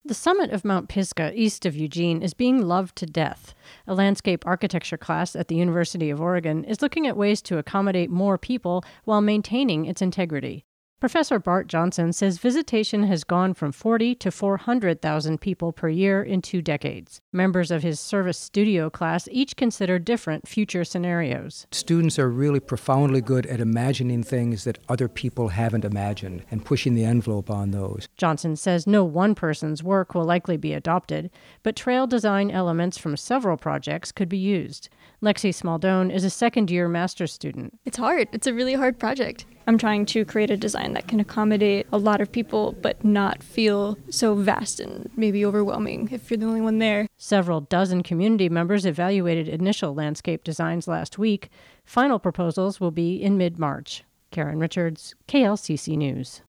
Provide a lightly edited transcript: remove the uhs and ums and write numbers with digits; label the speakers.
Speaker 1: The summit of Mount Pisgah, east of Eugene, is being loved to death. A landscape architecture class at the University of Oregon is looking at ways to accommodate more people while maintaining its integrity. Professor Bart Johnson says visitation has gone from 40 to 400,000 people per year in 2 decades. Members of his service studio class each consider different future scenarios.
Speaker 2: Students are really profoundly good at imagining things that other people haven't imagined and pushing the envelope on those.
Speaker 1: Johnson says no one person's work will likely be adopted, but trail design elements from several projects could be used. Lexi Smaldone is a second-year master's student.
Speaker 3: It's hard. It's a really hard project. I'm trying to create a design that can accommodate a lot of people but not feel so vast and maybe overwhelming if you're the only one there.
Speaker 1: Several dozen community members evaluated initial landscape designs last week. Final proposals will be in mid-March. Karen Richards, KLCC News.